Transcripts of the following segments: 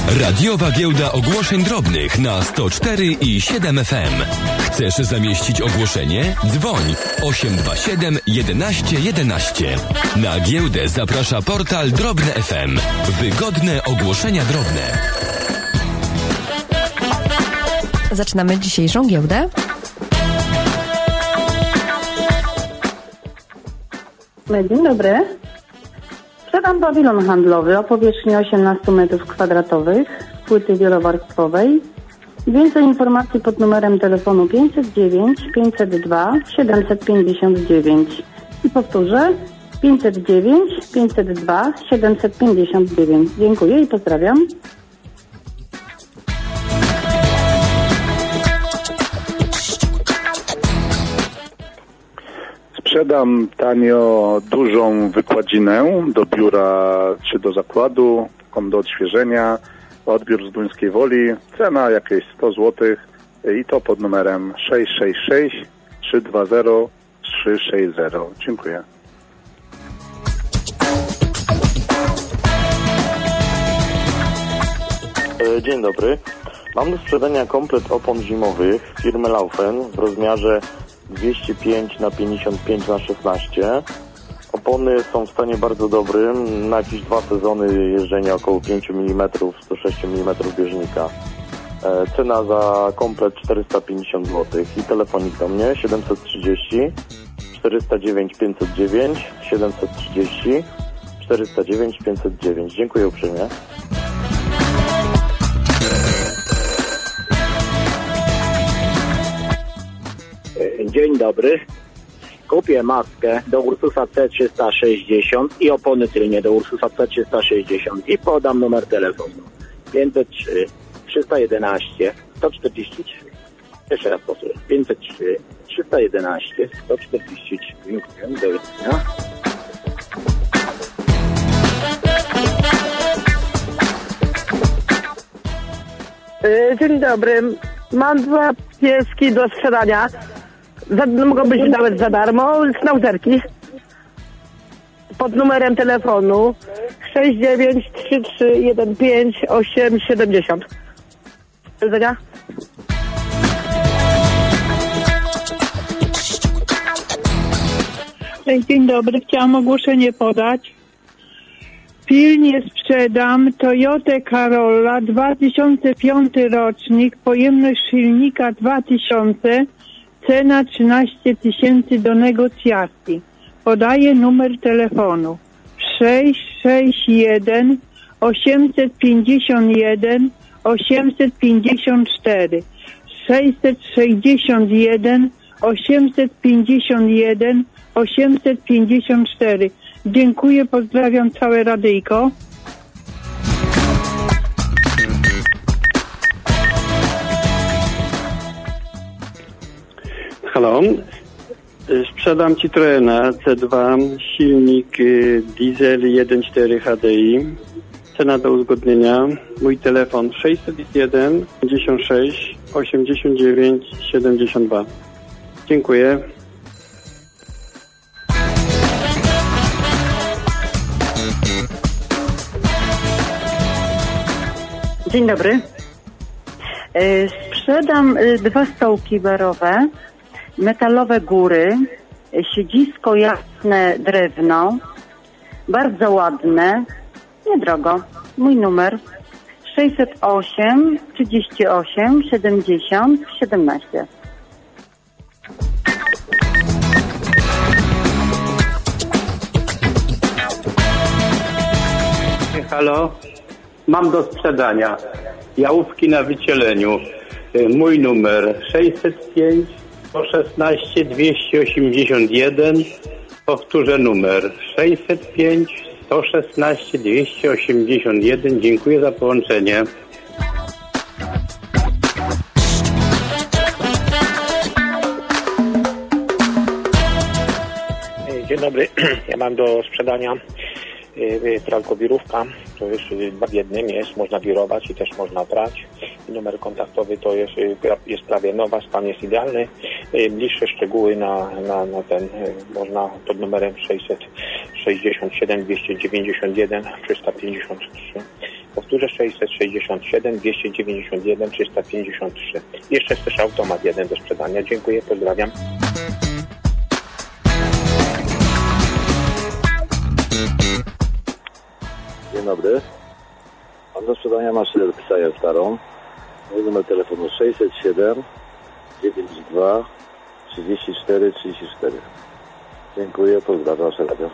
Radiowa Giełda Ogłoszeń Drobnych na 104 i 7 FM. Chcesz zamieścić ogłoszenie? Dzwoń 827 11 11. Na giełdę zaprasza portal Drobne FM. Wygodne ogłoszenia drobne. Zaczynamy dzisiejszą giełdę. Dzień dobry. Sprzedam pawilon handlowy o powierzchni 18 m2 z płyty wielowarstwowej. Więcej informacji pod numerem telefonu 509 502 759. I powtórzę 509 502 759. Dziękuję i pozdrawiam. Sprzedam tanio dużą wykładzinę do biura czy do zakładu, taką do odświeżenia, odbiór z Duńskiej Woli, cena jakieś 100 zł i to pod numerem 666 320 360. Dziękuję. Dzień dobry. Mam do sprzedania komplet opon zimowych firmy Laufen w rozmiarze 205x55x16. Opony są w stanie bardzo dobrym, na jakieś 2 sezony jeżdżenia około 5 mm, 106 mm bieżnika. Cena za komplet 450 zł i telefonik do mnie 730 409 509 730 409 509. Dziękuję uprzejmie. Dzień dobry. Kupię maskę do Ursusa C360 i opony tylnie do Ursusa C360 i podam numer telefonu 503 311 143. Jeszcze raz posłuchaj. 503 311 143. Dziękuję. Do widzenia. Dzień dobry. Mam 2 pieski do sprzedania. Mogą być nawet za darmo. Snauterki. Pod numerem telefonu 693315870. Do widzenia. Dzień dobry. Chciałam ogłoszenie podać. Pilnie sprzedam Toyotę Corolla 2005 rocznik, pojemność silnika 2000, cena 13 000 do negocjacji. Podaję numer telefonu 661 851 854 661 851 854. Dziękuję, pozdrawiam całe radyjko. Halo, sprzedam Citroena C2, silnik diesel 1.4 HDI, cena do uzgodnienia, mój telefon 601 56 89 72. Dziękuję. Dzień dobry. Sprzedam 2 stołki barowe, metalowe góry, siedzisko jasne drewno, bardzo ładne, niedrogo. Mój numer 608 38 70 17. Halo, mam do sprzedania jałówki na wycieleniu. Mój numer 605 116 281. Powtórzę numer 605 116 281. Dziękuję za połączenie. Dzień dobry. Ja mam do sprzedania pralko wirówka, to jest 2 w 1, jest, można wirować i też można prać. Numer kontaktowy to jest prawie nowa, stan jest idealny. Bliższe szczegóły na ten można pod numerem 667 291 353. Powtórzę 667 291 353. Jeszcze jest też automat jeden do sprzedania. Dziękuję, pozdrawiam. Dzień dobry. Mam do sprzedania maszynę Psaja starą. Mój numer telefonu 607 92 34 34. Dziękuję, pozdrawiam wasze radio.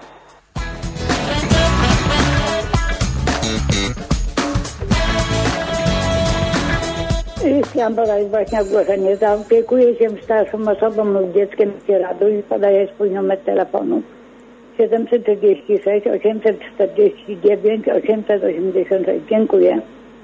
Chciałam podać właśnie ogłoszenie. Zaopiekuję się starszą osobą lub dzieckiem z Sieradu i podaję swój numer telefonu. 736 849 886. Dziękuję.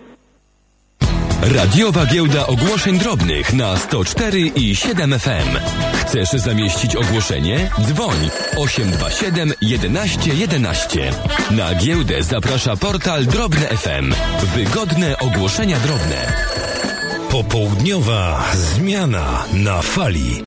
Radiowa Giełda Ogłoszeń Drobnych na 104 i 7 FM. Chcesz zamieścić ogłoszenie? Dzwoń 827 11 11. Na giełdę zaprasza portal Drobne FM. Wygodne ogłoszenia drobne. Popołudniowa zmiana na fali.